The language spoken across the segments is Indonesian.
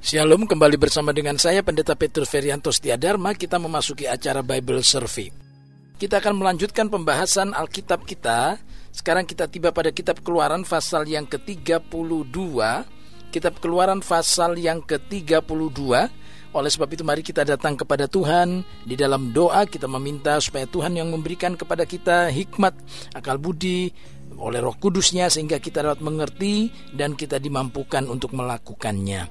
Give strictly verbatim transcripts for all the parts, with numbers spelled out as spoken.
Shalom, kembali bersama dengan saya Pendeta Petrus Ferianto Setiadharma. Kita memasuki acara Bible Survey. Kita akan melanjutkan pembahasan Alkitab kita. Sekarang kita tiba pada kitab Keluaran pasal yang ke tiga puluh dua. Kitab Keluaran pasal yang ke tiga puluh dua. Oleh sebab itu mari kita datang kepada Tuhan. Di dalam doa kita meminta supaya Tuhan yang memberikan kepada kita hikmat, akal budi oleh Roh Kudus-Nya, sehingga kita dapat mengerti dan kita dimampukan untuk melakukannya.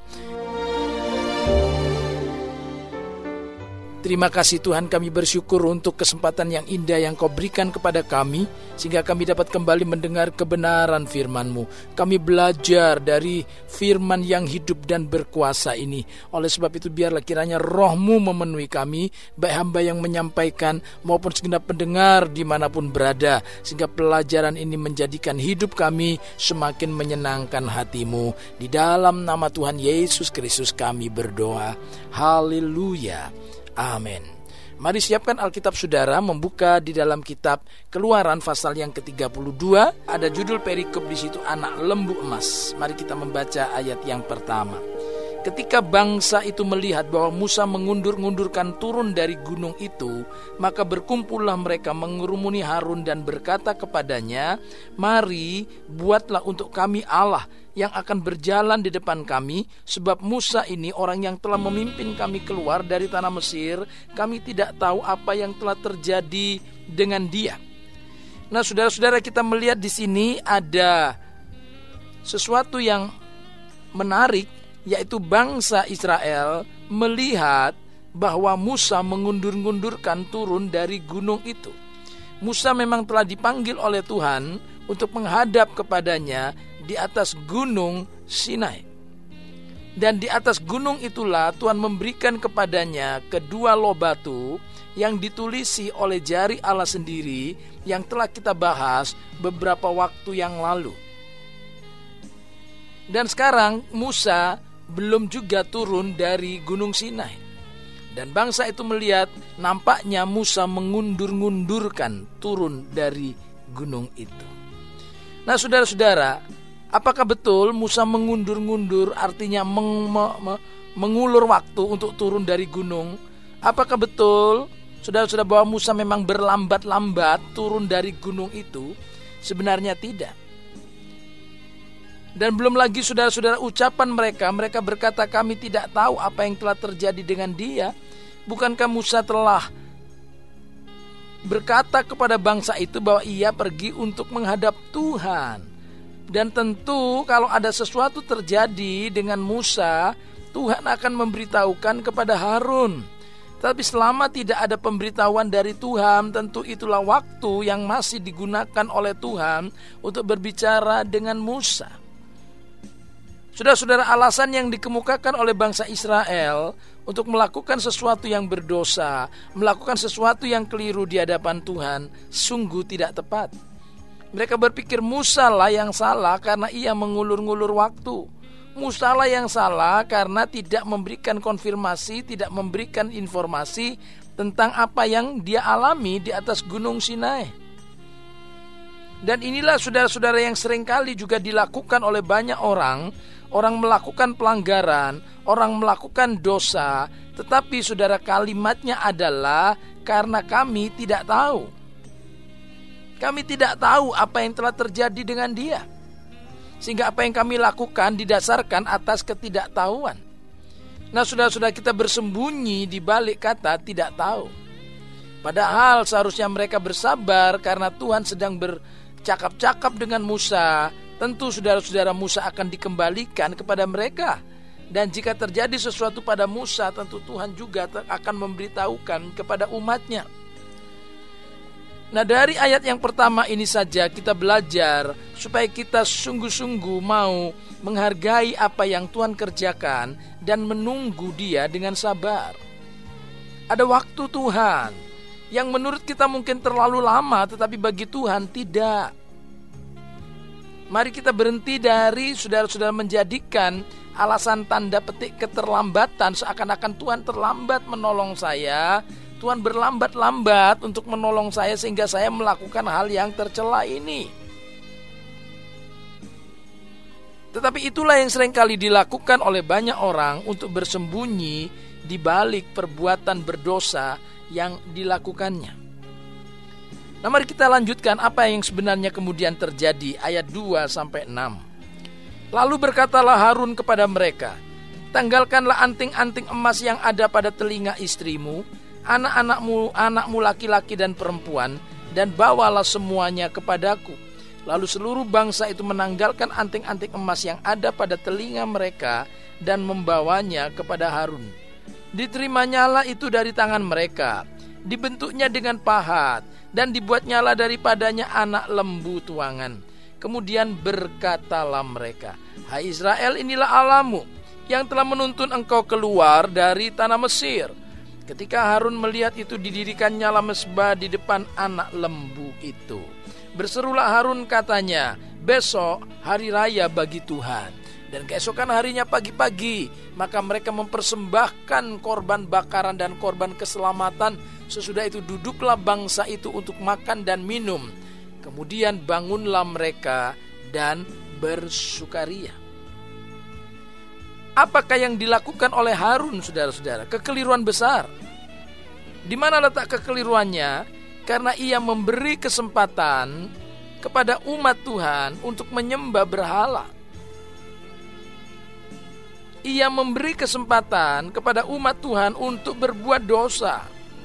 Terima kasih Tuhan, kami bersyukur untuk kesempatan yang indah yang Kau berikan kepada kami, sehingga kami dapat kembali mendengar kebenaran firman-Mu. Kami belajar dari firman yang hidup dan berkuasa ini. Oleh sebab itu biarlah kiranya Roh-Mu memenuhi kami, baik hamba yang menyampaikan maupun segenap pendengar dimanapun berada, sehingga pelajaran ini menjadikan hidup kami semakin menyenangkan hati-Mu. Di dalam nama Tuhan Yesus Kristus kami berdoa. Haleluya. Amin. Mari siapkan Alkitab saudara, membuka di dalam kitab Keluaran pasal yang ke tiga puluh dua. Ada judul perikop di situ, anak lembu emas. Mari kita membaca ayat yang pertama. Ketika bangsa itu melihat bahwa Musa mengundur-ngundurkan turun dari gunung itu, maka berkumpullah mereka mengerumuni Harun dan berkata kepadanya, "Mari, buatlah untuk kami Allah yang akan berjalan di depan kami, sebab Musa ini orang yang telah memimpin kami keluar dari tanah Mesir. Kami tidak tahu apa yang telah terjadi dengan dia." Nah, saudara-saudara, kita melihat di sini ada sesuatu yang menarik, yaitu bangsa Israel melihat bahwa Musa mengundur-ngundurkan turun dari gunung itu. Musa memang telah dipanggil oleh Tuhan untuk menghadap kepadanya di atas gunung Sinai. Dan di atas gunung itulah Tuhan memberikan kepadanya kedua loh batu yang ditulisi oleh jari Allah sendiri, yang telah kita bahas beberapa waktu yang lalu. Dan sekarang Musa belum juga turun dari gunung Sinai. Dan bangsa itu melihat nampaknya Musa mengundur-ngundurkan turun dari gunung itu. Nah, saudara-saudara, apakah betul Musa mengundur-ngundur artinya meng, me, me, mengulur waktu untuk turun dari gunung? Apakah betul saudara-saudara bahwa Musa memang berlambat-lambat turun dari gunung itu? Sebenarnya tidak. Dan belum lagi saudara-saudara ucapan mereka, mereka berkata, "Kami tidak tahu apa yang telah terjadi dengan dia." Bukankah Musa telah berkata kepada bangsa itu bahwa ia pergi untuk menghadap Tuhan? Dan tentu kalau ada sesuatu terjadi dengan Musa, Tuhan akan memberitahukan kepada Harun. Tapi selama tidak ada pemberitahuan dari Tuhan, tentu itulah waktu yang masih digunakan oleh Tuhan untuk berbicara dengan Musa. Saudara-saudara, alasan yang dikemukakan oleh bangsa Israel untuk melakukan sesuatu yang berdosa, melakukan sesuatu yang keliru di hadapan Tuhan, sungguh tidak tepat. Mereka berpikir Musa lah yang salah karena ia mengulur-ngulur waktu. Musa lah yang salah karena tidak memberikan konfirmasi, tidak memberikan informasi tentang apa yang dia alami di atas gunung Sinai. Dan inilah saudara-saudara yang seringkali juga dilakukan oleh banyak orang. Orang melakukan pelanggaran, orang melakukan dosa, tetapi saudara, kalimatnya adalah karena kami tidak tahu. Kami tidak tahu apa yang telah terjadi dengan dia, sehingga apa yang kami lakukan didasarkan atas ketidaktahuan. Nah, saudara-saudara, kita bersembunyi di balik kata tidak tahu. Padahal seharusnya mereka bersabar karena Tuhan sedang bercakap-cakap dengan Musa. Tentu saudara-saudara, Musa akan dikembalikan kepada mereka. Dan jika terjadi sesuatu pada Musa, tentu Tuhan juga akan memberitahukan kepada umatnya. Nah, dari ayat yang pertama ini saja kita belajar supaya kita sungguh-sungguh mau menghargai apa yang Tuhan kerjakan dan menunggu Dia dengan sabar. Ada waktu Tuhan yang menurut kita mungkin terlalu lama, tetapi bagi Tuhan tidak. Mari kita berhenti dari saudara-saudara menjadikan alasan tanda petik keterlambatan seakan-akan Tuhan terlambat menolong saya, Tuhan berlambat-lambat untuk menolong saya sehingga saya melakukan hal yang tercela ini. Tetapi itulah yang seringkali dilakukan oleh banyak orang untuk bersembunyi di balik perbuatan berdosa yang dilakukannya. Nah, mari kita lanjutkan apa yang sebenarnya kemudian terjadi, ayat dua sampai enam. Lalu berkatalah Harun kepada mereka, tanggalkanlah anting-anting emas yang ada pada telinga istrimu, anak-anakmu, anakmu laki-laki dan perempuan, dan bawalah semuanya kepadaku. Lalu seluruh bangsa itu menanggalkan anting-anting emas yang ada pada telinga mereka dan membawanya kepada Harun. Diterimanya itu dari tangan mereka, dibentuknya dengan pahat, dan dibuatnyalah daripadanya anak lembu tuangan. Kemudian berkatalah mereka, hai Israel, inilah Allahmu yang telah menuntun engkau keluar dari tanah Mesir. Ketika Harun melihat itu, didirikannya mesbah di depan anak lembu itu. Berserulah Harun katanya, besok hari raya bagi Tuhan. Dan keesokan harinya pagi-pagi, maka mereka mempersembahkan korban bakaran dan korban keselamatan. Sesudah itu duduklah bangsa itu untuk makan dan minum. Kemudian bangunlah mereka dan bersukaria. Apakah yang dilakukan oleh Harun, saudara-saudara? Kekeliruan besar. Di mana letak kekeliruannya? Karena ia memberi kesempatan kepada umat Tuhan untuk menyembah berhala. Ia memberi kesempatan kepada umat Tuhan untuk berbuat dosa.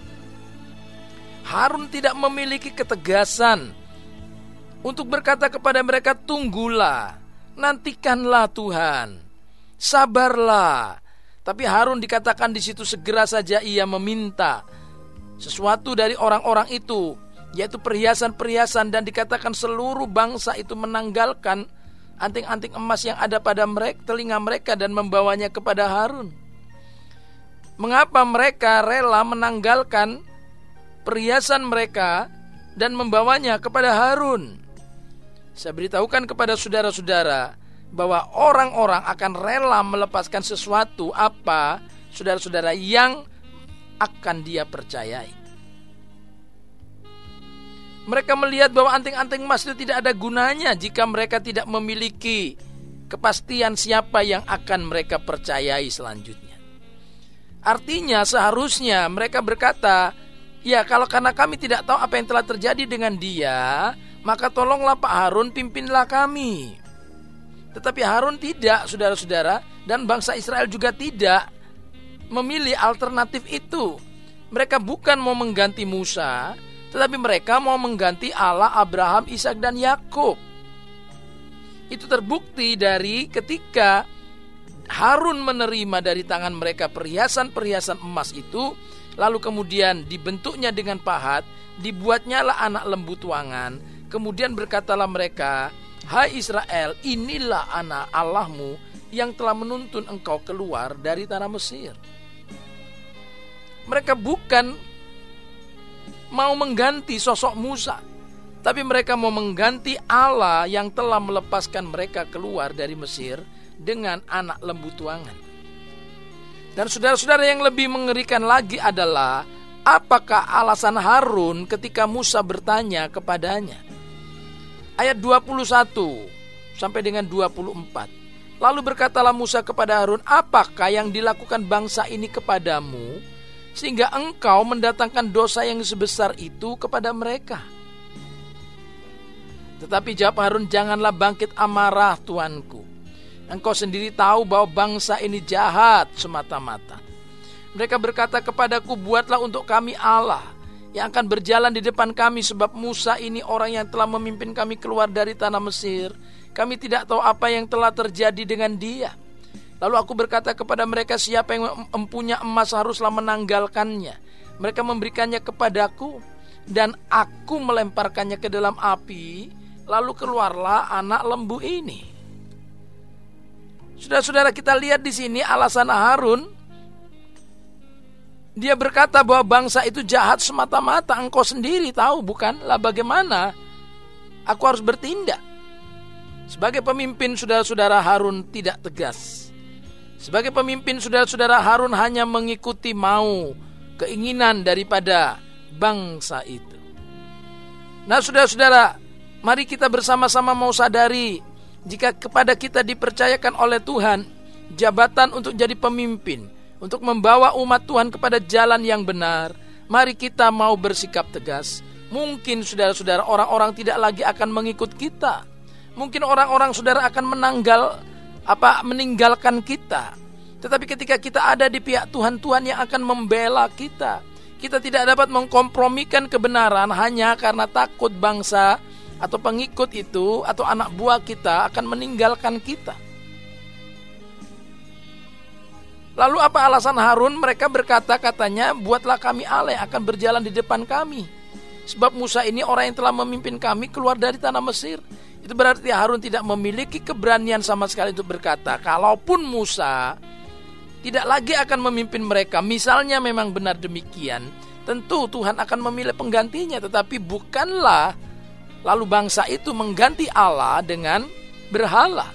Harun tidak memiliki ketegasan untuk berkata kepada mereka, tunggulah, nantikanlah Tuhan, sabarlah. Tapi Harun dikatakan di situ segera saja ia meminta sesuatu dari orang-orang itu, yaitu perhiasan-perhiasan, dan dikatakan seluruh bangsa itu menanggalkan anting-anting emas yang ada pada mereka, telinga mereka, dan membawanya kepada Harun. Mengapa mereka rela menanggalkan perhiasan mereka dan membawanya kepada Harun? Saya beritahukan kepada saudara-saudara bahwa orang-orang akan rela melepaskan sesuatu apa, saudara-saudara, yang akan dia percayai. Mereka melihat bahwa anting-anting emas itu tidak ada gunanya jika mereka tidak memiliki kepastian siapa yang akan mereka percayai selanjutnya. Artinya seharusnya mereka berkata, ya kalau karena kami tidak tahu apa yang telah terjadi dengan dia, maka tolonglah Pak Harun, pimpinlah kami. Tetapi Harun tidak, saudara-saudara, dan bangsa Israel juga tidak memilih alternatif itu. Mereka bukan mau mengganti Musa, tetapi mereka mau mengganti Allah Abraham, Ishak dan Yakub. Itu terbukti dari ketika Harun menerima dari tangan mereka perhiasan-perhiasan emas itu, lalu kemudian dibentuknya dengan pahat, dibuatnyalah anak lembu tuangan. Kemudian berkatalah mereka, hai Israel, inilah anak Allahmu yang telah menuntun engkau keluar dari tanah Mesir. Mereka bukan mau mengganti sosok Musa, tapi mereka mau mengganti Allah yang telah melepaskan mereka keluar dari Mesir dengan anak lembu tuangan. Dan saudara-saudara, yang lebih mengerikan lagi adalah apakah alasan Harun ketika Musa bertanya kepadanya. Ayat dua puluh satu sampai dengan dua puluh empat. Lalu berkatalah Musa kepada Harun, apakah yang dilakukan bangsa ini kepadamu sehingga engkau mendatangkan dosa yang sebesar itu kepada mereka? Tetapi jawab Harun, janganlah bangkit amarah tuanku. Engkau sendiri tahu bahwa bangsa ini jahat semata-mata. Mereka berkata kepadaku, buatlah untuk kami Allah yang akan berjalan di depan kami, sebab Musa ini orang yang telah memimpin kami keluar dari tanah Mesir. Kami tidak tahu apa yang telah terjadi dengan dia. Lalu aku berkata kepada mereka, siapa yang mempunyai emas haruslah menanggalkannya. Mereka memberikannya kepadaku, dan aku melemparkannya ke dalam api. Lalu keluarlah anak lembu ini. Saudara-saudara, kita lihat di sini alasan Harun. Dia berkata bahwa bangsa itu jahat semata-mata. Engkau sendiri tahu, bukan? Lah bagaimana aku harus bertindak? Sebagai pemimpin, saudara-saudara, Harun tidak tegas. Sebagai pemimpin, saudara-saudara, Harun hanya mengikuti mau, keinginan daripada bangsa itu. Nah, saudara-saudara, mari kita bersama-sama mau sadari Jika kepada kita dipercayakan oleh Tuhan jabatan untuk jadi pemimpin, untuk membawa umat Tuhan kepada jalan yang benar, mari kita mau bersikap tegas. Mungkin saudara-saudara orang-orang tidak lagi akan mengikut kita. Mungkin orang-orang saudara akan menanggal apa meninggalkan kita. Tetapi ketika kita ada di pihak Tuhan, Tuhan yang akan membela kita. Kita tidak dapat mengkompromikan kebenaran hanya karena takut bangsa atau pengikut itu atau anak buah kita akan meninggalkan kita. Lalu apa alasan Harun? Mereka berkata, katanya, buatlah kami Allah yang akan berjalan di depan kami. Sebab Musa ini orang yang telah memimpin kami keluar dari tanah Mesir. Itu berarti Harun tidak memiliki keberanian sama sekali untuk berkata, kalaupun Musa tidak lagi akan memimpin mereka, misalnya memang benar demikian, tentu Tuhan akan memilih penggantinya. Tetapi bukanlah lalu bangsa itu mengganti Allah dengan berhala.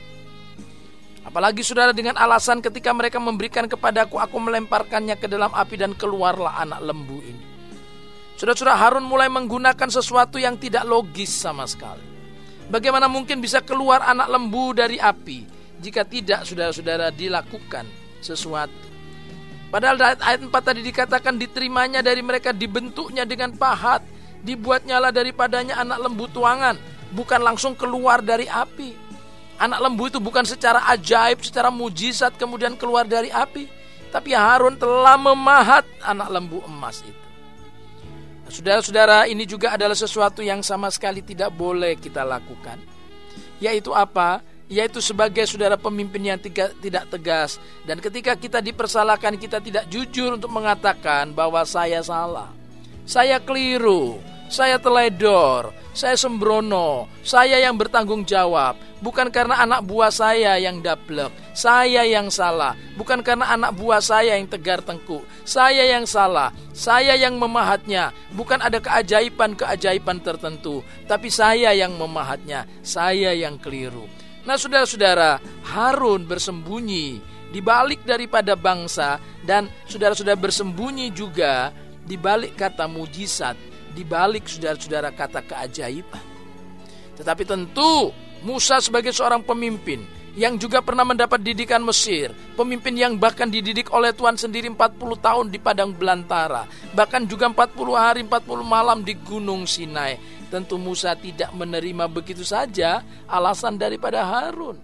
Apalagi saudara dengan alasan ketika mereka memberikan kepadaku, aku melemparkannya ke dalam api dan keluarlah anak lembu ini. Saudara-saudara, Harun mulai menggunakan sesuatu yang tidak logis sama sekali. Bagaimana mungkin bisa keluar anak lembu dari api jika tidak saudara-saudara dilakukan sesuatu? Padahal ayat empat tadi dikatakan diterimanya dari mereka, dibentuknya dengan pahat, dibuatnyalah daripadanya anak lembu tuangan, bukan langsung keluar dari api. Anak lembu itu bukan secara ajaib, secara mujizat kemudian keluar dari api, tapi Harun telah memahat anak lembu emas itu. Nah, saudara-saudara, ini juga adalah sesuatu yang sama sekali tidak boleh kita lakukan. Yaitu apa? Yaitu sebagai saudara pemimpin yang tiga, tidak tegas. Dan ketika kita dipersalahkan, kita tidak jujur untuk mengatakan bahwa saya salah, saya keliru, saya teledor, saya sembrono, saya yang bertanggung jawab. Bukan karena anak buah saya yang dablek, saya yang salah. Bukan karena anak buah saya yang tegar tengkuk, saya yang salah, saya yang memahatnya. Bukan ada keajaiban-keajaiban tertentu, tapi saya yang memahatnya, saya yang keliru. Nah saudara-saudara, Harun bersembunyi di balik daripada bangsa, dan saudara-saudara bersembunyi juga di balik kata mujizat, di balik saudara-saudara kata keajaiban. Tetapi tentu Musa sebagai seorang pemimpin yang juga pernah mendapat didikan Mesir, pemimpin yang bahkan dididik oleh Tuhan sendiri empat puluh tahun di padang belantara, bahkan juga empat puluh hari empat puluh malam di Gunung Sinai. Tentu Musa tidak menerima begitu saja alasan daripada Harun.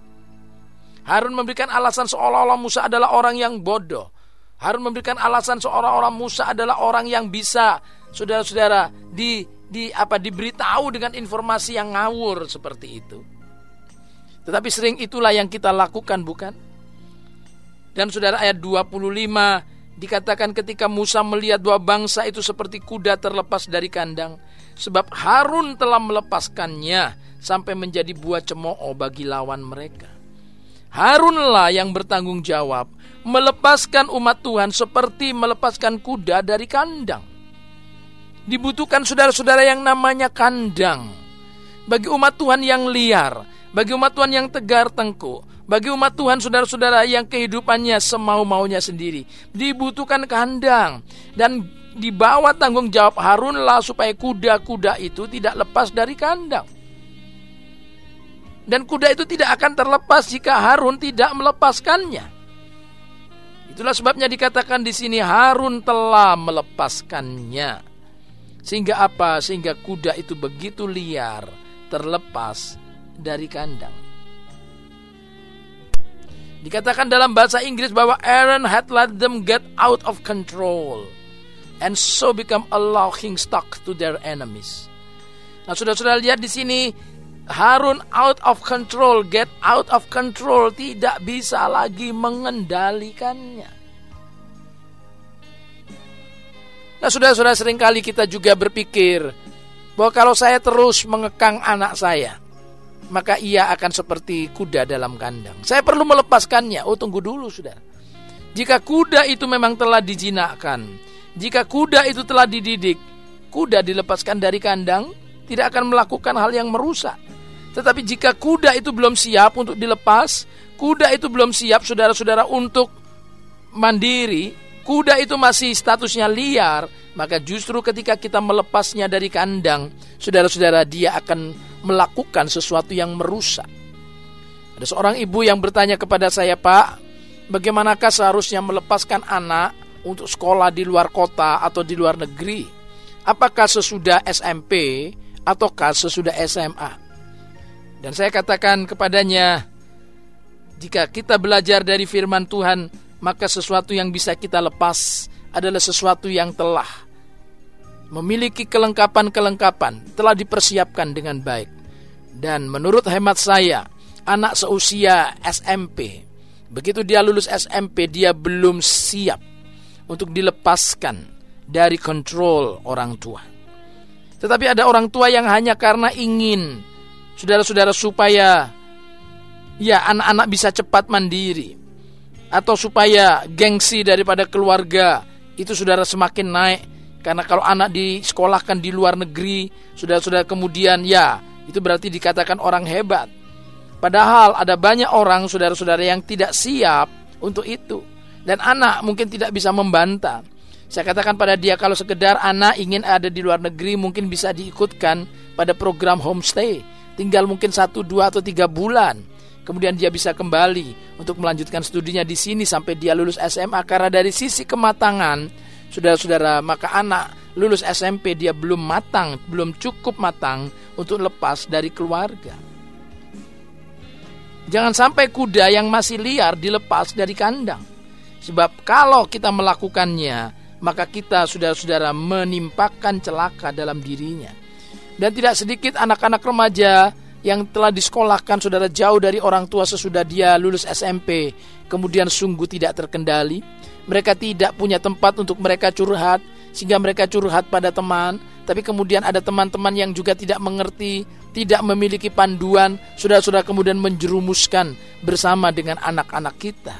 Harun memberikan alasan seolah-olah Musa adalah orang yang bodoh. Harun memberikan alasan seolah-olah Musa adalah orang yang bisa, saudara-saudara, di, di apa diberitahu dengan informasi yang ngawur seperti itu. Tetapi sering itulah yang kita lakukan, bukan? Dan saudara, ayat dua puluh lima dikatakan ketika Musa melihat dua bangsa itu seperti kuda terlepas dari kandang, sebab Harun telah melepaskannya sampai menjadi buah cemooh bagi lawan mereka. Harunlah yang bertanggung jawab melepaskan umat Tuhan seperti melepaskan kuda dari kandang. Dibutuhkan saudara-saudara yang namanya kandang bagi umat Tuhan yang liar, bagi umat Tuhan yang tegar tengkuk, bagi umat Tuhan saudara-saudara yang kehidupannya semau-maunya sendiri. Dibutuhkan kandang, dan di bawah tanggung jawab Harunlah supaya kuda-kuda itu tidak lepas dari kandang. Dan kuda itu tidak akan terlepas jika Harun tidak melepaskannya. Itulah sebabnya dikatakan di sini Harun telah melepaskannya. Sehingga apa? Sehingga kuda itu begitu liar terlepas dari kandang. Dikatakan dalam bahasa Inggris bahwa Aaron had let them get out of control and so become a laughing stock to their enemies. Nah, saudara-saudara lihat di sini, Harun out of control, get out of control, tidak bisa lagi mengendalikannya. Nah, saudara-saudara, seringkali kita juga berpikir bahwa kalau saya terus mengekang anak saya, maka ia akan seperti kuda dalam kandang. Saya perlu melepaskannya. Oh, tunggu dulu, saudara. Jika kuda itu memang telah dijinakkan, jika kuda itu telah dididik, kuda dilepaskan dari kandang tidak akan melakukan hal yang merusak. Tetapi jika kuda itu belum siap untuk dilepas, kuda itu belum siap, saudara-saudara, untuk mandiri, kuda itu masih statusnya liar, maka justru ketika kita melepasnya dari kandang, saudara-saudara, dia akan melakukan sesuatu yang merusak. Ada seorang ibu yang bertanya kepada saya, "Pak, bagaimanakah seharusnya melepaskan anak untuk sekolah di luar kota atau di luar negeri? Apakah sesudah S M P ataukah sesudah S M A?" Dan saya katakan kepadanya, jika kita belajar dari firman Tuhan, maka sesuatu yang bisa kita lepas adalah sesuatu yang telah memiliki kelengkapan-kelengkapan, telah dipersiapkan dengan baik. Dan menurut hemat saya, anak seusia S M P, begitu dia lulus S M P, dia belum siap untuk dilepaskan dari kontrol orang tua. Tetapi ada orang tua yang hanya karena ingin saudara-saudara supaya ya anak-anak bisa cepat mandiri, atau supaya gengsi daripada keluarga itu saudara semakin naik. Karena kalau anak disekolahkan di luar negeri, saudara-saudara kemudian ya itu berarti dikatakan orang hebat. Padahal ada banyak orang saudara-saudara yang tidak siap untuk itu. Dan anak mungkin tidak bisa membantah. Saya katakan pada dia, kalau sekedar anak ingin ada di luar negeri, mungkin bisa diikutkan pada program homestay. Tinggal mungkin satu, dua, atau tiga bulan. Kemudian dia bisa kembali untuk melanjutkan studinya di sini sampai dia lulus S M A. Karena dari sisi kematangan, saudara-saudara, maka anak lulus S M P dia belum matang, belum cukup matang untuk lepas dari keluarga. Jangan sampai kuda yang masih liar dilepas dari kandang. Sebab kalau kita melakukannya, maka kita saudara-saudara menimpakan celaka dalam dirinya. Dan tidak sedikit anak-anak remaja yang telah disekolahkan saudara jauh dari orang tua sesudah dia lulus S M P, kemudian sungguh tidak terkendali. Mereka tidak punya tempat untuk mereka curhat, sehingga mereka curhat pada teman. Tapi kemudian ada teman-teman yang juga tidak mengerti, tidak memiliki panduan, saudara-saudara kemudian menjerumuskan bersama dengan anak-anak kita.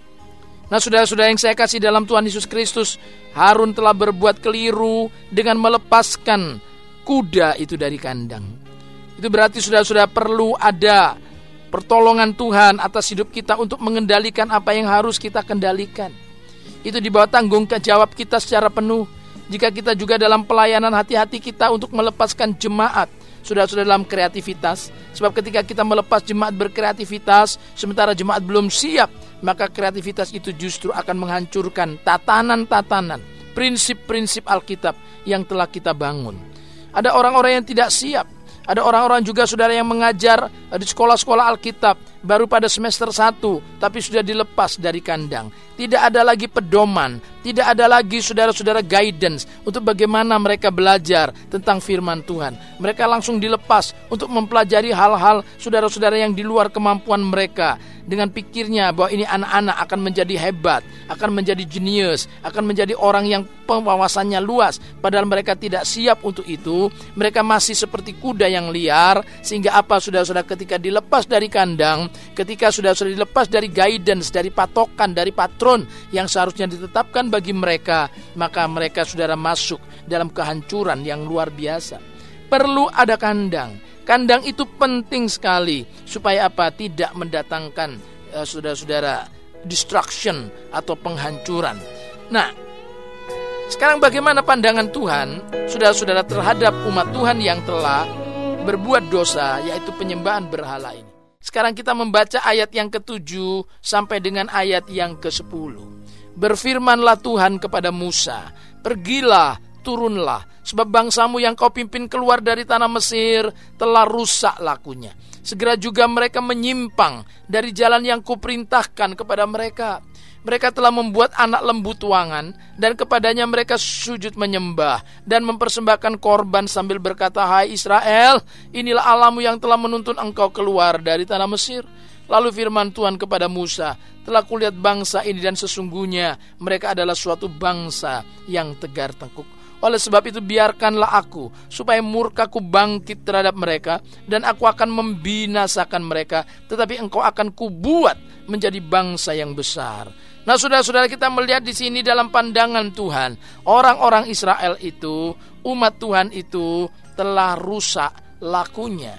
Nah, saudara-saudara yang saya kasih dalam Tuhan Yesus Kristus, Harun telah berbuat keliru dengan melepaskan kuda itu dari kandang. Itu berarti saudara-saudara perlu ada pertolongan Tuhan atas hidup kita untuk mengendalikan apa yang harus kita kendalikan. Itu di bawah tanggung jawab kita secara penuh. Jika kita juga dalam pelayanan, hati-hati kita untuk melepaskan jemaat, saudara-saudara, dalam kreativitas. Sebab ketika kita melepas jemaat berkreativitas, sementara jemaat belum siap, maka kreativitas itu justru akan menghancurkan tatanan-tatanan, prinsip-prinsip Alkitab yang telah kita bangun. Ada orang-orang yang tidak siap. Ada orang-orang juga saudara yang mengajar di sekolah-sekolah Alkitab baru pada semester satu, tapi sudah dilepas dari kandang. Tidak ada lagi pedoman, tidak ada lagi saudara-saudara guidance untuk bagaimana mereka belajar tentang firman Tuhan. Mereka langsung dilepas untuk mempelajari hal-hal saudara-saudara yang di luar kemampuan mereka. Dengan pikirnya bahwa ini anak-anak akan menjadi hebat, akan menjadi jenius, akan menjadi orang yang wawasannya luas. Padahal mereka tidak siap untuk itu. Mereka masih seperti kuda yang liar. Sehingga apa saudara-saudara, ketika dilepas dari kandang, ketika saudara-saudara dilepas dari guidance, dari patokan, dari patron yang seharusnya ditetapkan bagi mereka, maka mereka saudara masuk dalam kehancuran yang luar biasa. Perlu ada kandang. Kandang itu penting sekali supaya apa? Tidak mendatangkan uh, saudara-saudara destruction atau penghancuran. Nah, sekarang bagaimana pandangan Tuhan saudara-saudara terhadap umat Tuhan yang telah berbuat dosa, yaitu penyembahan berhala ini? Sekarang kita membaca ayat yang ketujuh sampai dengan ayat yang kesepuluh. Berfirmanlah Tuhan kepada Musa, "Pergilah, turunlah, sebab bangsamu yang kau pimpin keluar dari tanah Mesir telah rusak lakunya. Segera juga mereka menyimpang dari jalan yang kuperintahkan kepada mereka. Mereka telah membuat anak lembu tuangan, dan kepadanya mereka sujud menyembah dan mempersembahkan korban sambil berkata, 'Hai Israel, inilah Allahmu yang telah menuntun engkau keluar dari tanah Mesir.' Lalu firman Tuhan kepada Musa, 'Telah kulihat bangsa ini dan sesungguhnya mereka adalah suatu bangsa yang tegar tengkuk. Oleh sebab itu biarkanlah aku, supaya murkaku bangkit terhadap mereka, dan aku akan membinasakan mereka, tetapi engkau akan kubuat menjadi bangsa yang besar.'" Nah, saudara-saudara, kita melihat di sini dalam pandangan Tuhan, orang-orang Israel itu, umat Tuhan itu telah rusak lakunya.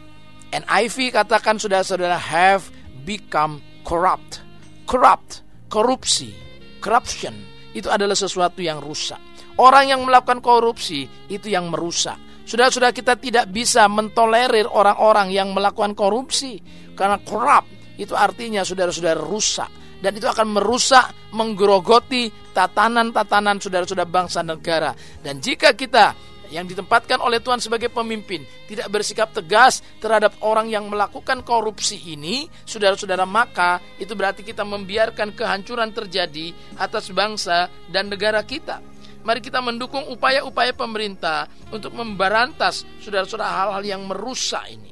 N I V katakan saudara-saudara, have become corrupt. Corrupt, korupsi, corruption, itu adalah sesuatu yang rusak. Orang yang melakukan korupsi itu yang merusak. Saudara-saudara, kita tidak bisa mentolerir orang-orang yang melakukan korupsi, karena korup itu artinya saudara-saudara rusak, dan itu akan merusak, menggerogoti tatanan-tatanan saudara-saudara bangsa negara. Dan jika kita yang ditempatkan oleh Tuhan sebagai pemimpin tidak bersikap tegas terhadap orang yang melakukan korupsi ini, saudara-saudara, maka itu berarti kita membiarkan kehancuran terjadi atas bangsa dan negara kita. Mari kita mendukung upaya-upaya pemerintah untuk memberantas saudara-saudara hal-hal yang merusak ini.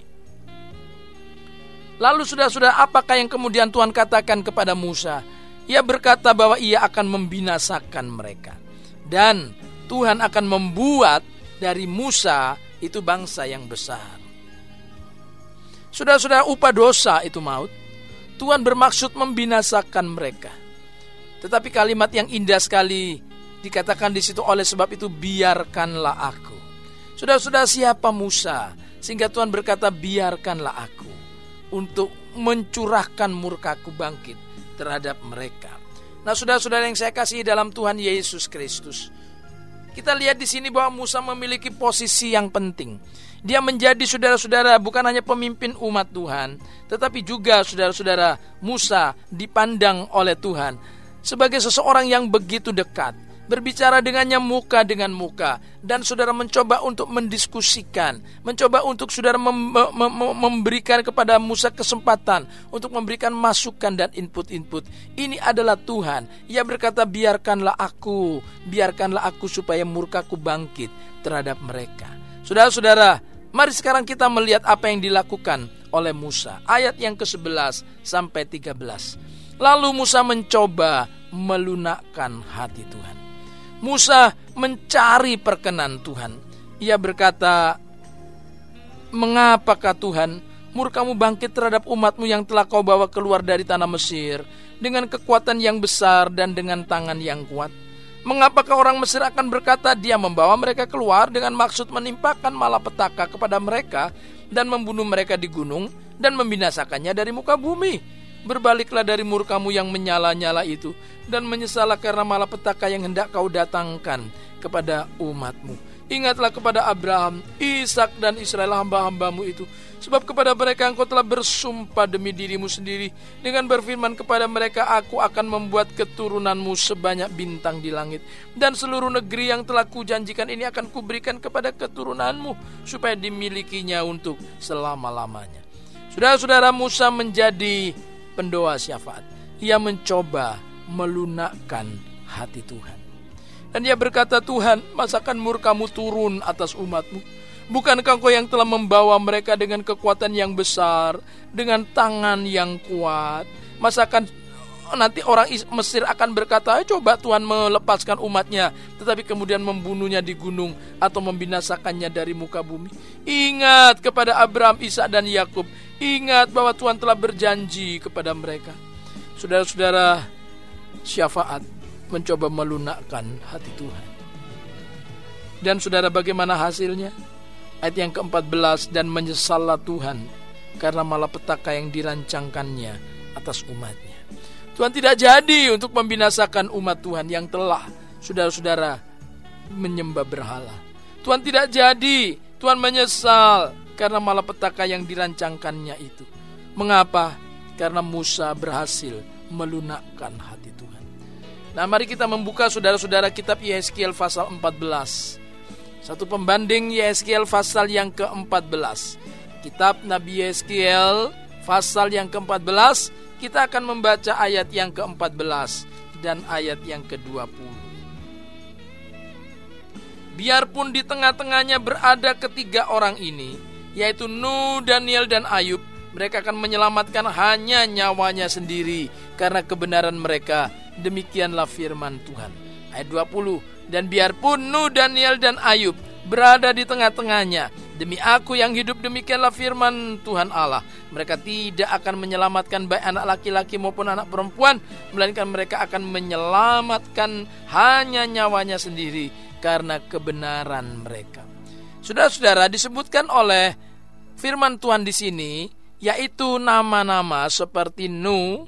Lalu saudara-saudara, apakah yang kemudian Tuhan katakan kepada Musa? Ia berkata bahwa ia akan membinasakan mereka, dan Tuhan akan membuat dari Musa itu bangsa yang besar. Saudara-saudara, upah dosa itu maut. Tuhan bermaksud membinasakan mereka. Tetapi kalimat yang indah sekali dikatakan di situ, oleh sebab itu biarkanlah aku. Saudara-saudara, siapa Musa sehingga Tuhan berkata biarkanlah aku untuk mencurahkan murkaku bangkit terhadap mereka. Nah, saudara-saudara yang saya kasihi dalam Tuhan Yesus Kristus, kita lihat di sini bahwa Musa memiliki posisi yang penting. Dia menjadi, saudara-saudara, bukan hanya pemimpin umat Tuhan, tetapi juga saudara-saudara, Musa dipandang oleh Tuhan sebagai seseorang yang begitu dekat, berbicara dengannya muka dengan muka, dan saudara mencoba untuk mendiskusikan, mencoba untuk saudara mem- mem- memberikan kepada Musa kesempatan untuk memberikan masukan dan input-input. Ini adalah Tuhan. Ia berkata biarkanlah aku, biarkanlah aku supaya murkaku bangkit terhadap mereka. Saudara-saudara, mari sekarang kita melihat apa yang dilakukan oleh Musa. Ayat yang kesebelas sampai tiga belas. Lalu Musa mencoba melunakkan hati Tuhan. Musa mencari perkenan Tuhan. Ia berkata, mengapakah Tuhan murkamu bangkit terhadap umatmu yang telah kau bawa keluar dari tanah Mesir dengan kekuatan yang besar dan dengan tangan yang kuat? Mengapakah orang Mesir akan berkata, dia membawa mereka keluar dengan maksud menimpakan malapetaka kepada mereka dan membunuh mereka di gunung dan membinasakannya dari muka bumi? Berbaliklah dari murkamu yang menyala-nyala itu dan menyesallah karena malapetaka yang hendak kau datangkan kepada umatmu. Ingatlah kepada Abraham, Ishak dan Israel hamba-hambamu itu, sebab kepada mereka engkau telah bersumpah demi dirimu sendiri dengan berfirman kepada mereka, aku akan membuat keturunanmu sebanyak bintang di langit, dan seluruh negeri yang telah kujanjikan ini akan kuberikan kepada keturunanmu supaya dimilikinya untuk selama-lamanya. Saudara-saudara, Musa menjadi pendoa syafaat. Ia mencoba melunakkan hati Tuhan. Dan ia berkata, Tuhan, masakan murkamu turun atas umatmu? Bukankah engkau yang telah membawa mereka dengan kekuatan yang besar, dengan tangan yang kuat? Masakan nanti orang Mesir akan berkata, coba Tuhan melepaskan umatnya, tetapi kemudian membunuhnya di gunung atau membinasakannya dari muka bumi? Ingat kepada Abraham, Ishak dan Yakub. Ingat bahwa Tuhan telah berjanji kepada mereka. Saudara-saudara, syafaat mencoba melunakkan hati Tuhan. Dan saudara, bagaimana hasilnya? Ayat yang keempat belas, dan menyesallah Tuhan karena malapetaka yang dirancangkannya atas umatnya. Tuhan tidak jadi untuk membinasakan umat Tuhan yang telah, saudara-saudara, menyembah berhala. Tuhan tidak jadi, Tuhan menyesal karena malapetaka yang dirancangkannya itu. Mengapa? Karena Musa berhasil melunakkan hati Tuhan. Nah, mari kita membuka, saudara-saudara, kitab Yehezkiel pasal empat belas. Satu pembanding Yehezkiel pasal yang ke-empat belas. Kitab Nabi Yehezkiel pasal yang ke-empat belas. Kita akan membaca ayat yang ke-empat belas dan ayat yang ke-dua puluh. Biarpun di tengah-tengahnya berada ketiga orang ini, yaitu Nuh, Daniel, dan Ayub, mereka akan menyelamatkan hanya nyawanya sendiri karena kebenaran mereka. Demikianlah firman Tuhan. Ayat dua puluh. Dan biarpun Nuh, Daniel, dan Ayub berada di tengah-tengahnya, demi aku yang hidup, demikianlah firman Tuhan Allah, mereka tidak akan menyelamatkan baik anak laki-laki maupun anak perempuan, melainkan mereka akan menyelamatkan hanya nyawanya sendiri karena kebenaran mereka. Saudara-saudara, disebutkan oleh firman Tuhan di sini, yaitu nama-nama seperti Nuh,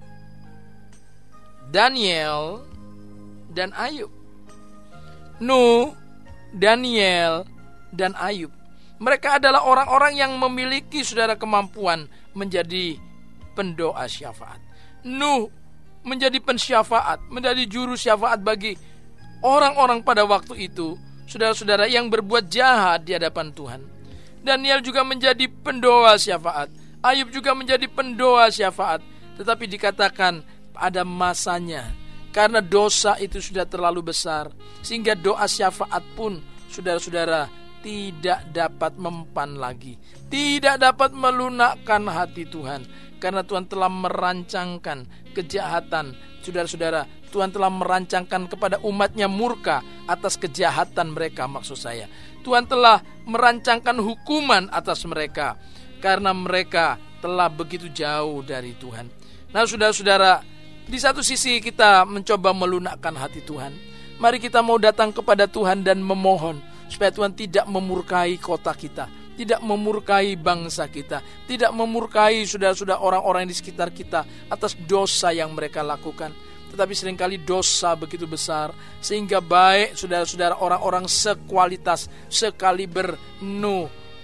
Daniel, dan Ayub. Nuh, Daniel, dan Ayub. Mereka adalah orang-orang yang memiliki saudara kemampuan menjadi pendoa syafaat. Nuh menjadi pensyafaat, menjadi juru syafaat bagi orang-orang pada waktu itu, saudara-saudara, yang berbuat jahat di hadapan Tuhan. Daniel juga menjadi pendoa syafaat. Ayub juga menjadi pendoa syafaat. Tetapi dikatakan ada masanya, karena dosa itu sudah terlalu besar, sehingga doa syafaat pun, saudara-saudara, tidak dapat mempan lagi, tidak dapat melunakkan hati Tuhan. Karena Tuhan telah merancangkan kejahatan, saudara-saudara, Tuhan telah merancangkan kepada umatnya murka atas kejahatan mereka. Maksud saya, Tuhan telah merancangkan hukuman atas mereka karena mereka telah begitu jauh dari Tuhan. Nah, saudara-saudara, di satu sisi kita mencoba melunakkan hati Tuhan. Mari kita mau datang kepada Tuhan dan memohon supaya Tuhan tidak memurkai kota kita, tidak memurkai bangsa kita, tidak memurkai saudara-saudara orang-orang di sekitar kita atas dosa yang mereka lakukan. Tetapi seringkali dosa begitu besar sehingga baik saudara-saudara orang-orang sekualitas, sekaliber Nuh,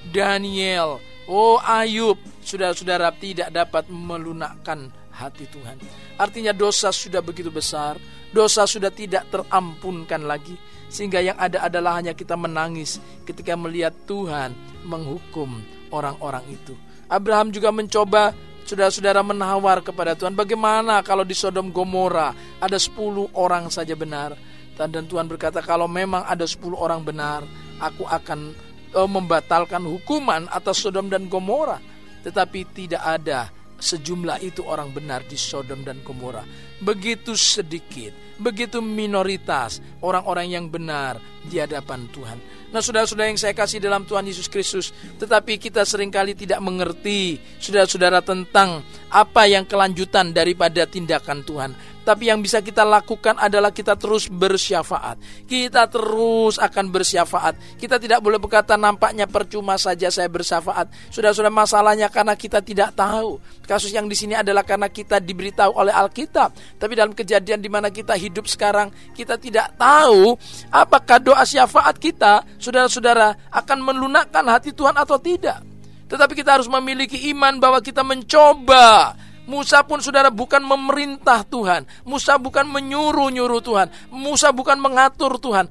Daniel, oh Ayub, saudara-saudara, tidak dapat melunakkan hati Tuhan. Artinya dosa sudah begitu besar, dosa sudah tidak terampunkan lagi, sehingga yang ada adalah hanya kita menangis ketika melihat Tuhan menghukum orang-orang itu. Abraham juga mencoba, saudara-saudara, menawar kepada Tuhan, bagaimana kalau di Sodom Gomora ada sepuluh orang saja benar. Dan Tuhan berkata, kalau memang ada sepuluh orang benar, aku akan uh, membatalkan hukuman atas Sodom dan Gomora. Tetapi tidak ada sejumlah itu orang benar di Sodom dan Gomora. Begitu sedikit, begitu minoritas orang-orang yang benar di hadapan Tuhan. Nah, saudara-saudara yang saya kasih dalam Tuhan Yesus Kristus, tetapi kita seringkali tidak mengerti, saudara-saudara, tentang apa yang kelanjutan daripada tindakan Tuhan. Tapi yang bisa kita lakukan adalah kita terus bersyafaat. Kita terus akan bersyafaat. Kita tidak boleh berkata nampaknya percuma saja saya bersyafaat. Saudara-saudara, masalahnya karena kita tidak tahu. Kasus yang di sini adalah karena kita diberitahu oleh Alkitab. Tapi dalam kejadian di mana kita hidup sekarang, kita tidak tahu apakah doa syafaat kita, saudara-saudara, akan melunakkan hati Tuhan atau tidak. Tetapi kita harus memiliki iman bahwa kita mencoba. Musa pun, saudara, bukan memerintah Tuhan. Musa bukan menyuruh-nyuruh Tuhan. Musa bukan mengatur Tuhan.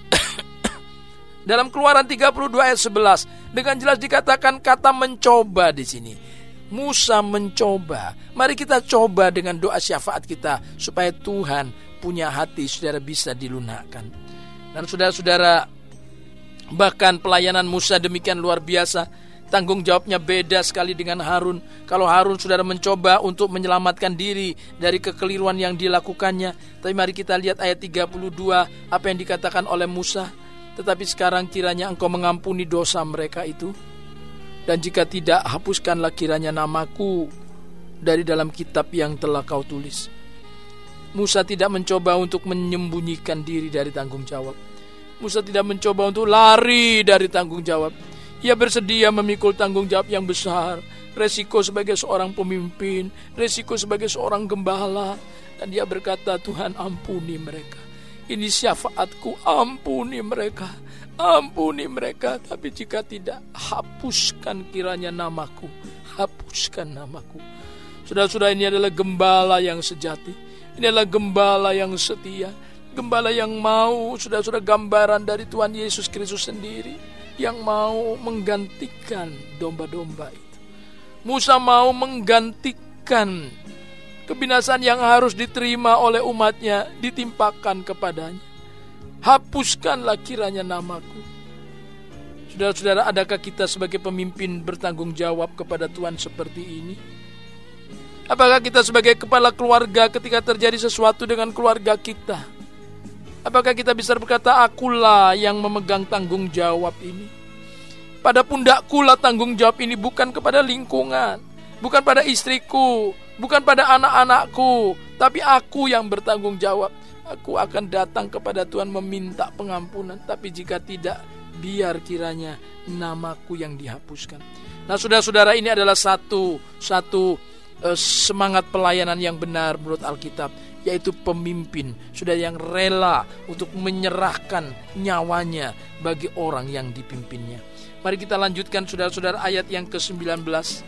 Dalam Keluaran tiga puluh dua ayat sebelas dengan jelas dikatakan kata mencoba di sini. Musa mencoba. Mari kita coba dengan doa syafaat kita supaya Tuhan punya hati, saudara, bisa dilunakkan. Dan saudara-saudara, bahkan pelayanan Musa demikian luar biasa. Tanggung jawabnya beda sekali dengan Harun. Kalau Harun, saudara, mencoba untuk menyelamatkan diri dari kekeliruan yang dilakukannya. Tapi mari kita lihat ayat tiga puluh dua, apa yang dikatakan oleh Musa. Tetapi sekarang kiranya engkau mengampuni dosa mereka itu. Dan jika tidak, hapuskanlah kiranya namaku dari dalam kitab yang telah kau tulis. Musa tidak mencoba untuk menyembunyikan diri dari tanggung jawab. Musa tidak mencoba untuk lari dari tanggung jawab. Ia bersedia memikul tanggung jawab yang besar, resiko sebagai seorang pemimpin, resiko sebagai seorang gembala. Dan dia berkata, Tuhan, ampuni mereka. Ini syafaatku, ampuni mereka, ampuni mereka. Tapi jika tidak, hapuskan kiranya namaku, hapuskan namaku. Saudara-saudara, ini adalah gembala yang sejati. Ini adalah gembala yang setia, gembala yang mau, saudara-saudara, gambaran dari Tuhan Yesus Kristus sendiri, yang mau menggantikan domba-domba itu. Musa mau menggantikan kebinasaan yang harus diterima oleh umatnya, ditimpakan kepadanya. Hapuskanlah kiranya namaku. Saudara-saudara, adakah kita sebagai pemimpin bertanggung jawab kepada Tuhan seperti ini? Apakah kita sebagai kepala keluarga ketika terjadi sesuatu dengan keluarga kita, apakah kita bisa berkata, akulah yang memegang tanggung jawab ini. Pada pundakku lah tanggung jawab ini, bukan kepada lingkungan, bukan pada istriku, bukan pada anak-anakku, tapi aku yang bertanggung jawab. Aku akan datang kepada Tuhan meminta pengampunan. Tapi jika tidak, biar kiranya namaku yang dihapuskan. Nah, saudara-saudara, ini adalah satu Satu uh, semangat pelayanan yang benar menurut Alkitab, yaitu pemimpin, saudara, yang rela untuk menyerahkan nyawanya bagi orang yang dipimpinnya. Mari kita lanjutkan saudara-saudara ayat yang ke sembilan belas.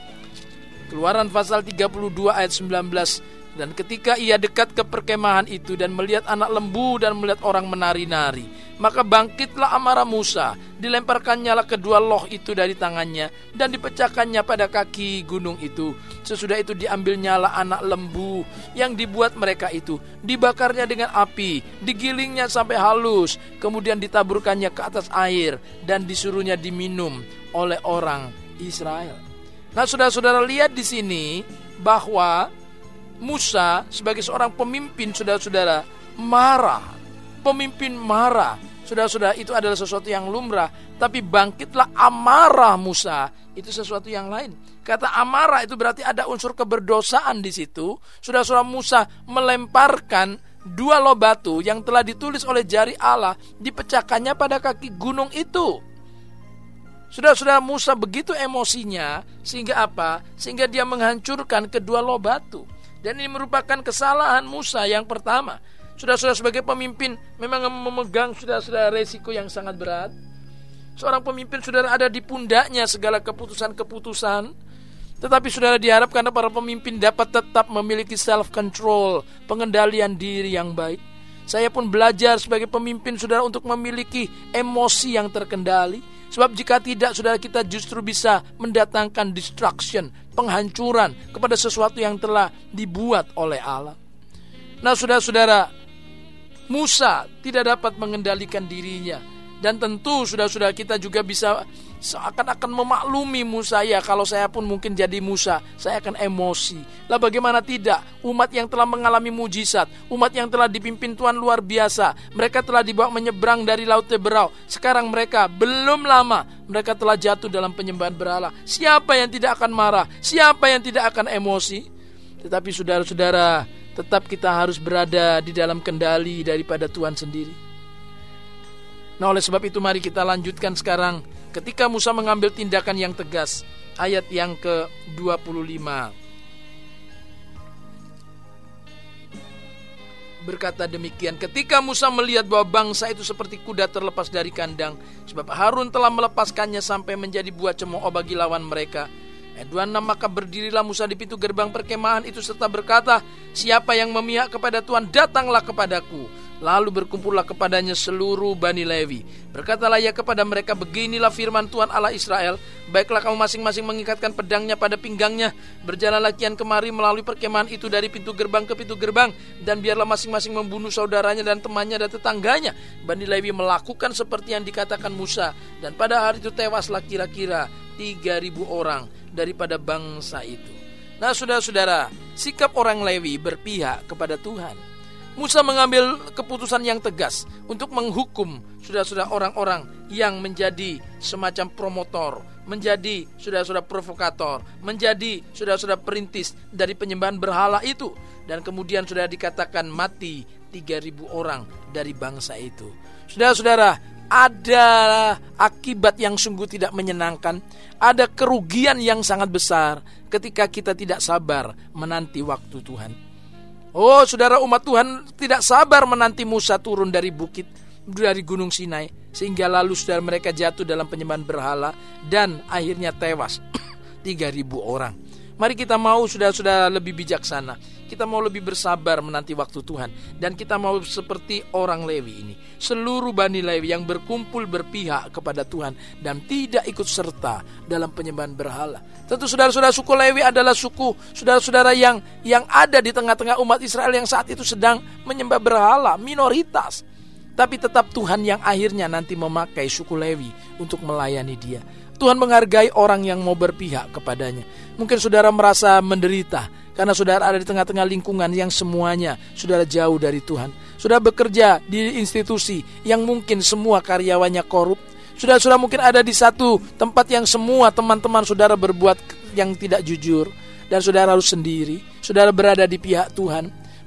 Keluaran pasal tiga puluh dua ayat sembilan belas. Dan ketika ia dekat ke perkemahan itu dan melihat anak lembu dan melihat orang menari-nari, maka bangkitlah amarah Musa, dilemparkannyalah kedua loh itu dari tangannya dan dipecahkannya pada kaki gunung itu. Sesudah itu diambil nyala anak lembu yang dibuat mereka itu, dibakarnya dengan api, digilingnya sampai halus, kemudian ditaburkannya ke atas air dan disuruhnya diminum oleh orang Israel. Nah, saudara-saudara, lihat di sini bahwa Musa sebagai seorang pemimpin, saudara-saudara, marah. Pemimpin marah. Saudara-saudara, itu adalah sesuatu yang lumrah. Tapi bangkitlah amarah Musa, itu sesuatu yang lain. Kata amarah itu berarti ada unsur keberdosaan di situ. Saudara-saudara, Musa melemparkan dua loh batu yang telah ditulis oleh jari Allah, dipecahkannya pada kaki gunung itu. Saudara-saudara, Musa begitu emosinya sehingga apa? Sehingga dia menghancurkan kedua loh batu. Dan ini merupakan kesalahan Musa yang pertama. Saudara-saudara, sebagai pemimpin memang memegang saudara-saudara resiko yang sangat berat. Seorang pemimpin, saudara, ada di pundaknya segala keputusan-keputusan. Tetapi saudara, diharapkan para pemimpin dapat tetap memiliki self-control, pengendalian diri yang baik. Saya pun belajar sebagai pemimpin, saudara, untuk memiliki emosi yang terkendali. Sebab jika tidak, saudara, kita justru bisa mendatangkan destruction, penghancuran kepada sesuatu yang telah dibuat oleh Allah. Nah, saudara-saudara, Musa tidak dapat mengendalikan dirinya. Dan tentu saudara-saudara, kita juga bisa seakan-akan memaklumi Musa. Ya, kalau saya pun mungkin jadi Musa, saya akan emosi. Lah bagaimana tidak? Umat yang telah mengalami mujizat, umat yang telah dipimpin Tuhan luar biasa, mereka telah dibawa menyeberang dari Laut Teberau. Sekarang mereka belum lama mereka telah jatuh dalam penyembahan berhala. Siapa yang tidak akan marah? Siapa yang tidak akan emosi? Tetapi saudara-saudara, tetap kita harus berada di dalam kendali daripada Tuhan sendiri. Nah, oleh sebab itu mari kita lanjutkan sekarang. Ketika Musa mengambil tindakan yang tegas, ayat yang ke dua puluh lima. Berkata demikian, ketika Musa melihat bahwa bangsa itu seperti kuda terlepas dari kandang, sebab Harun telah melepaskannya sampai menjadi buah cemooh bagi lawan mereka. Ayat dua puluh enam, maka berdirilah Musa di pintu gerbang perkemahan itu serta berkata, siapa yang memihak kepada Tuhan, datanglah kepadaku. Lalu berkumpullah kepadanya seluruh Bani Lewi. Berkatalah ia kepada mereka, beginilah firman Tuhan Allah Israel, baiklah kamu masing-masing mengikatkan pedangnya pada pinggangnya, berjalanlah kian kemari melalui perkemahan itu dari pintu gerbang ke pintu gerbang, dan biarlah masing-masing membunuh saudaranya dan temannya dan tetangganya. Bani Lewi melakukan seperti yang dikatakan Musa, dan pada hari itu tewaslah kira-kira tiga ribu orang daripada bangsa itu. Nah, saudara-saudara, sikap orang Lewi berpihak kepada Tuhan. Musa mengambil keputusan yang tegas untuk menghukum saudara-saudara orang-orang yang menjadi semacam promotor, menjadi saudara-saudara provokator, menjadi saudara-saudara perintis dari penyembahan berhala itu. Dan kemudian sudah dikatakan mati tiga ribu orang dari bangsa itu. Saudara-saudara, ada akibat yang sungguh tidak menyenangkan, ada kerugian yang sangat besar ketika kita tidak sabar menanti waktu Tuhan. Oh, saudara, umat Tuhan tidak sabar menanti Musa turun dari bukit, dari gunung Sinai, sehingga lalu saudara mereka jatuh dalam penyembahan berhala dan akhirnya tewas tiga ribu orang. Mari kita mau saudara-saudara lebih bijaksana. Kita mau lebih bersabar menanti waktu Tuhan. Dan kita mau seperti orang Lewi ini, seluruh Bani Lewi yang berkumpul berpihak kepada Tuhan dan tidak ikut serta dalam penyembahan berhala. Tentu saudara-saudara, suku Lewi adalah suku saudara-saudara yang yang ada di tengah-tengah umat Israel yang saat itu sedang menyembah berhala, minoritas. Tapi tetap Tuhan yang akhirnya nanti memakai suku Lewi untuk melayani dia. Tuhan menghargai orang yang mau berpihak kepadanya. Mungkin saudara merasa menderita karena saudara ada di tengah-tengah lingkungan yang semuanya saudara jauh dari Tuhan. Saudara bekerja di institusi yang mungkin semua karyawannya korup. Saudara-saudara mungkin ada di satu tempat yang semua teman-teman saudara berbuat yang tidak jujur, dan saudara harus sendiri. Saudara berada di pihak Tuhan.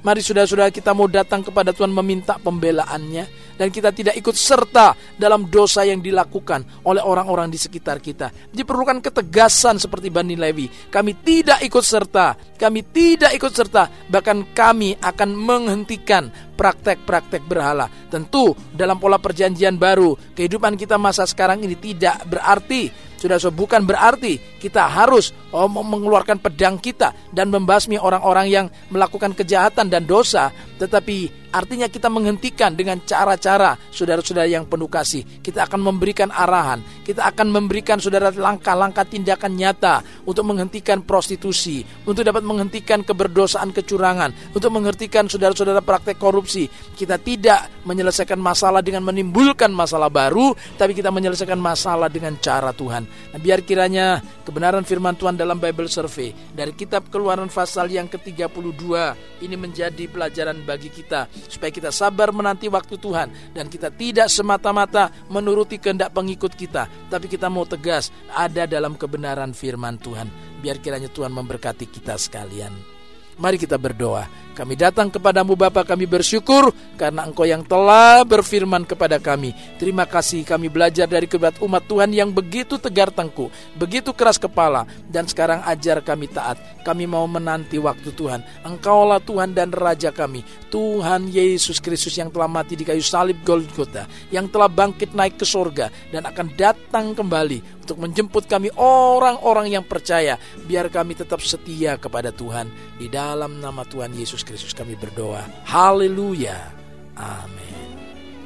Mari saudara-saudara, kita mau datang kepada Tuhan meminta pembelaannya, dan kita tidak ikut serta dalam dosa yang dilakukan oleh orang-orang di sekitar kita. Diperlukan ketegasan seperti Bani Lewi. Kami tidak ikut serta, kami tidak ikut serta, bahkan kami akan menghentikan praktek-praktek berhala. Tentu dalam pola perjanjian baru, kehidupan kita masa sekarang ini tidak berarti, sudah so, bukan berarti kita harus oh, mengeluarkan pedang kita dan membasmi orang-orang yang melakukan kejahatan dan dosa, tetapi artinya kita menghentikan dengan cara-cara saudara-saudara yang penuh kasih. Kita akan memberikan arahan, kita akan memberikan saudara langkah-langkah tindakan nyata untuk menghentikan prostitusi, untuk dapat menghentikan keberdosaan kecurangan, untuk menghentikan saudara-saudara praktek korupsi. Kita tidak menyelesaikan masalah dengan menimbulkan masalah baru, tapi kita menyelesaikan masalah dengan cara Tuhan. Nah, biar kiranya kebenaran firman Tuhan dalam Bible Survey dari kitab Keluaran pasal yang ke tiga puluh dua ini menjadi pelajaran bagi kita, supaya kita sabar menanti waktu Tuhan, dan kita tidak semata-mata menuruti kehendak pengikut kita, tapi kita mau tegas ada dalam kebenaran firman Tuhan. Biar kiranya Tuhan memberkati kita sekalian. Mari kita berdoa. Kami datang kepadamu Bapa, kami bersyukur karena Engkau yang telah berfirman kepada kami. Terima kasih, kami belajar dari kebenaran umat Tuhan yang begitu tegar tengkuk, begitu keras kepala, dan sekarang ajar kami taat. Kami mau menanti waktu Tuhan. Engkaulah Tuhan dan Raja kami, Tuhan Yesus Kristus yang telah mati di kayu salib Golgota, yang telah bangkit naik ke sorga dan akan datang kembali untuk menjemput kami orang-orang yang percaya. Biar kami tetap setia kepada Tuhan. Di dalam nama Tuhan Yesus Kristus kami berdoa. Haleluya. Amin.